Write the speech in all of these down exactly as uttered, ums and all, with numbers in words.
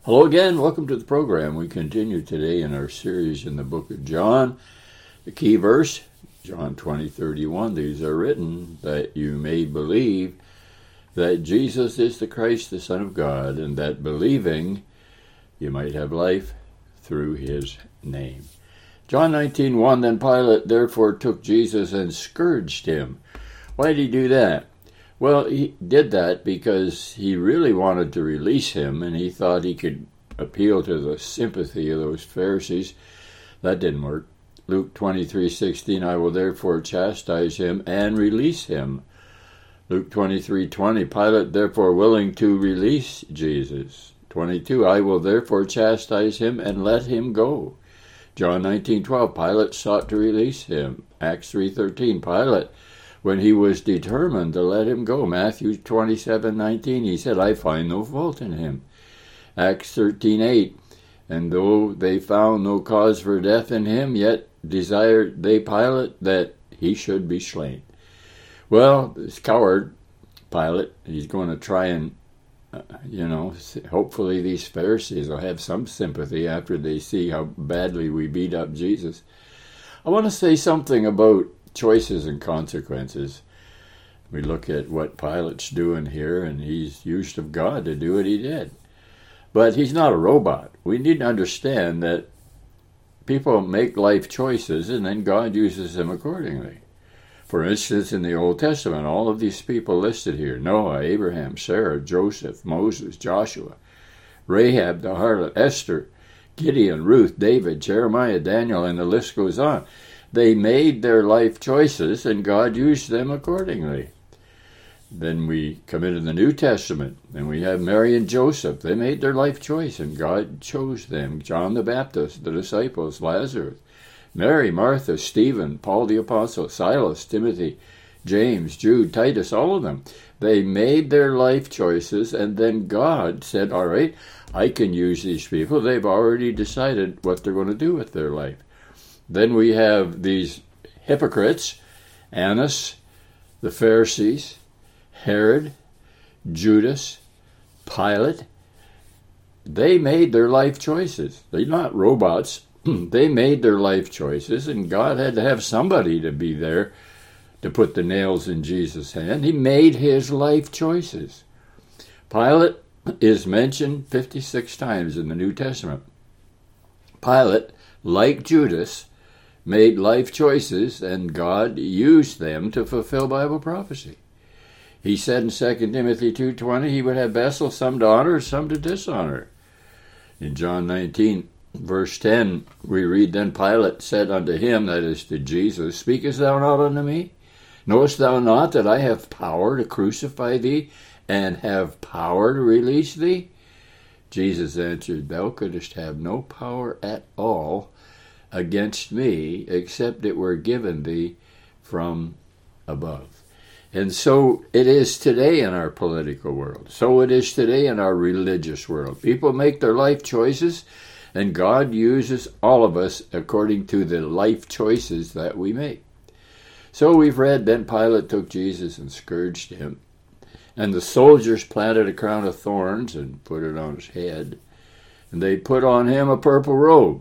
Hello again, welcome to the program. We continue today in our series in the book of John. The key verse, John twenty thirty-one, these are written that you may believe that Jesus is the Christ, the Son of God, and that believing you might have life through his name. John nineteen one, then Pilate therefore took Jesus and scourged him. Why did he do that? Well, he did that because he really wanted to release him, and he thought he could appeal to the sympathy of those Pharisees. That didn't work. Luke twenty-three sixteen, I will therefore chastise him and release him. Luke twenty-three twenty, Pilate therefore willing to release Jesus. twenty-two, I will therefore chastise him and let him go. John nineteen twelve, Pilate sought to release him. Acts three thirteen, Pilate, when he was determined to let him go. Matthew twenty-seven nineteen, he said, I find no fault in him. Acts thirteen eight, and though they found no cause for death in him, yet desired they Pilate that he should be slain. Well, this coward, Pilate, he's going to try and, uh, you know, hopefully these Pharisees will have some sympathy after they see how badly we beat up Jesus. I want to say something about choices and consequences. We look at what Pilate's doing here, and he's used of God to do what he did. But he's not a robot. We need to understand that people make life choices, and then God uses them accordingly. For instance, in the Old Testament, all of these people listed here, Noah, Abraham, Sarah, Joseph, Moses, Joshua, Rahab the harlot, Esther, Gideon, Ruth, David, Jeremiah, Daniel, and the list goes on. They made their life choices, and God used them accordingly. Then we come into the New Testament, and we have Mary and Joseph. They made their life choice, and God chose them. John the Baptist, the disciples, Lazarus, Mary, Martha, Stephen, Paul the Apostle, Silas, Timothy, James, Jude, Titus, all of them. They made their life choices, and then God said, all right, I can use these people. They've already decided what they're going to do with their life. Then we have these hypocrites, Annas, the Pharisees, Herod, Judas, Pilate. They made their life choices. They're not robots. They made their life choices, and God had to have somebody to be there to put the nails in Jesus' hand. He made his life choices. Pilate is mentioned fifty-six times in the New Testament. Pilate, like Judas, made life choices, and God used them to fulfill Bible prophecy. He said in Second Timothy two twenty he would have vessels, some to honor, some to dishonor. In John nineteen, verse ten, we read, Then Pilate said unto him, that is to Jesus, Speakest thou not unto me? Knowest thou not that I have power to crucify thee, and have power to release thee? Jesus answered, Thou couldst have no power at all against me, except it were given thee from above. And so it is today in our political world. So it is today in our religious world. People make their life choices, and God uses all of us according to the life choices that we make. So we've read, Then Pilate took Jesus and scourged him, and the soldiers planted a crown of thorns and put it on his head, and they put on him a purple robe,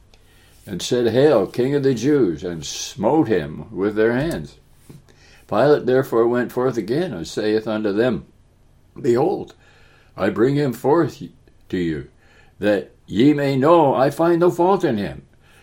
and said, Hail, King of the Jews, and smote him with their hands. Pilate therefore went forth again, and saith unto them, Behold, I bring him forth to you, that ye may know I find no fault in him.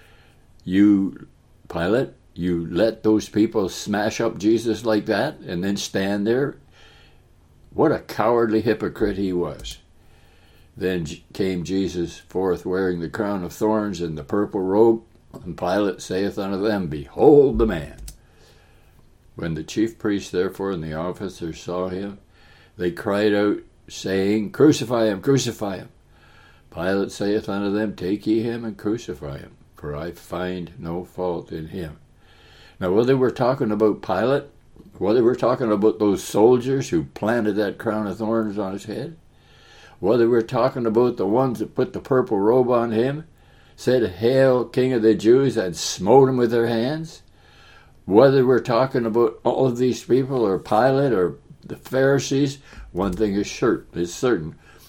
You, Pilate, you let those people smash up Jesus like that, and then stand there? What a cowardly hypocrite he was. Then came Jesus forth wearing the crown of thorns and the purple robe, and Pilate saith unto them, Behold the man. When the chief priests therefore and the officers saw him, they cried out, saying, Crucify him, crucify him. Pilate saith unto them, Take ye him and crucify him, for I find no fault in him. Now, whether we're talking about Pilate, whether we're talking about those soldiers who planted that crown of thorns on his head, whether we're talking about the ones that put the purple robe on him, said, Hail, King of the Jews, and smote him with their hands, whether we're talking about all of these people or Pilate or the Pharisees, one thing is certain, is certain.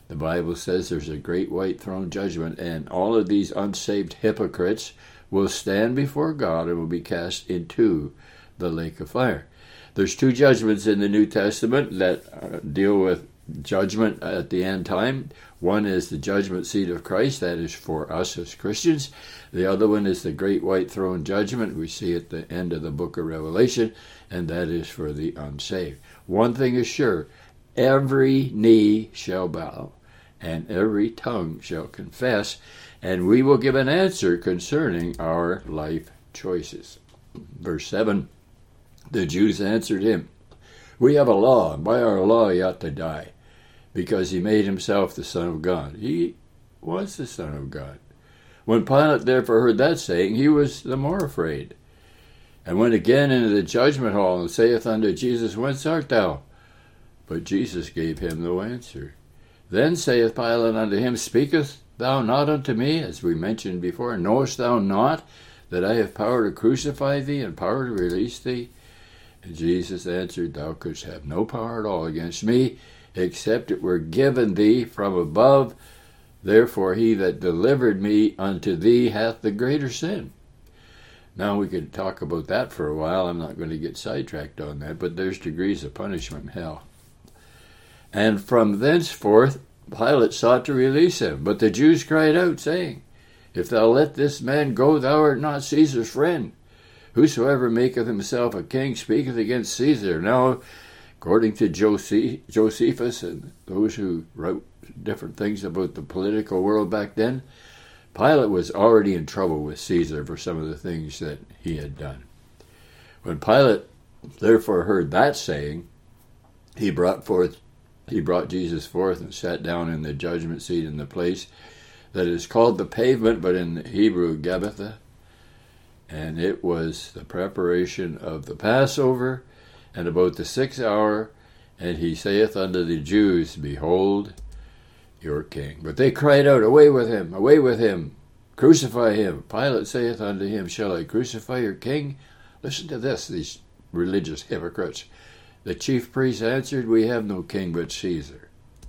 The Bible says there's a great white throne judgment, and all of these unsaved hypocrites will stand before God and will be cast into the lake of fire. There's two judgments in the New Testament that uh, deal with judgment at the end time. One is the judgment seat of Christ, that is for us as Christians. The other one is the great white throne judgment we see at the end of the book of Revelation, and that is for the unsaved. One thing is sure, every knee shall bow, and every tongue shall confess, and we will give an answer concerning our life choices. Verse seven, the Jews answered him, we have a law, and by our law he ought to die, because he made himself the Son of God. He was the Son of God. When Pilate therefore heard that saying, he was the more afraid, and went again into the judgment hall, and saith unto Jesus, whence art thou? But Jesus gave him no answer. Then saith Pilate unto him, speakest thou not unto me, as we mentioned before? Knowest thou not that I have power to crucify thee, and power to release thee? And Jesus answered, thou couldst have no power at all against me, except it were given thee from above. Therefore he that delivered me unto thee hath the greater sin. Now we could talk about that for a while. I'm not going to get sidetracked on that, but there's degrees of punishment in hell. And from thenceforth Pilate sought to release him. But the Jews cried out, saying, if thou let this man go, thou art not Caesar's friend. Whosoever maketh himself a king speaketh against Caesar. Now, according to Josephus and those who wrote different things about the political world back then, Pilate was already in trouble with Caesar for some of the things that he had done. When Pilate therefore heard that saying, he brought forth, he brought Jesus forth and sat down in the judgment seat in the place that is called the pavement, but in the Hebrew Gabbatha. And it was the preparation of the Passover, and about the sixth hour, and he saith unto the Jews, behold your king. But they cried out, away with him, away with him, crucify him. Pilate saith unto him, shall I crucify your king? Listen to this, these religious hypocrites. The chief priests answered, we have no king but Caesar.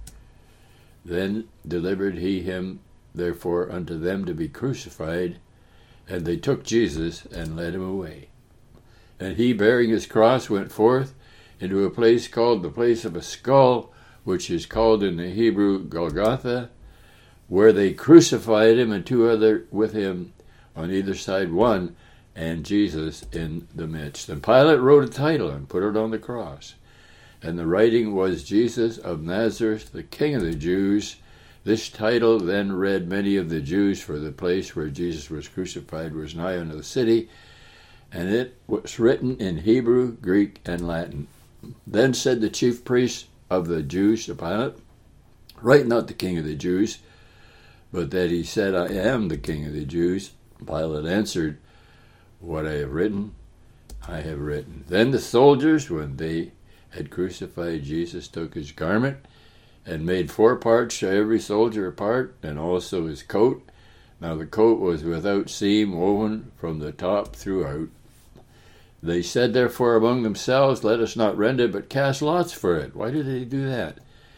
Then delivered he him therefore unto them to be crucified, and they took Jesus and led him away. And he, bearing his cross, went forth into a place called the place of a skull, which is called in the Hebrew Golgotha, where they crucified him, and two other with him on either side, one, and Jesus in the midst. And Pilate wrote a title and put it on the cross. And the writing was, Jesus of Nazareth, the King of the Jews. This title then read many of the Jews, for the place where Jesus was crucified was nigh unto the city, and it was written in Hebrew, Greek, and Latin. Then said the chief priests of the Jews to Pilate, write not the King of the Jews, but that he said, I am the King of the Jews. Pilate answered, what I have written, I have written. Then the soldiers, when they had crucified Jesus, took his garment, and made four parts to every soldier a part, and also his coat. Now the coat was without seam, woven from the top throughout. They said therefore among themselves, let us not rend it, but cast lots for it. Why did they do that?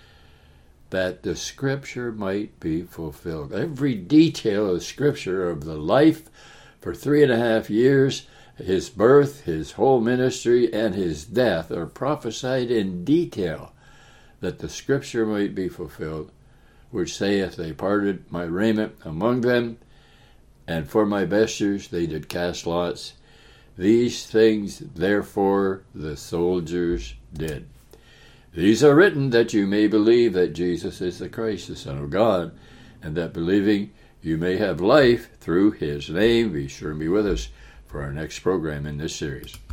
That the scripture might be fulfilled. Every detail of scripture of the life for three and a half years, his birth, his whole ministry, and his death are prophesied in detail, that the scripture might be fulfilled, which saith, they parted my raiment among them, and for my vestures they did cast lots. These things therefore the soldiers did. These are written that you may believe that Jesus is the Christ, the Son of God, and that believing you may have life through his name. Be sure and be with us for our next program in this series.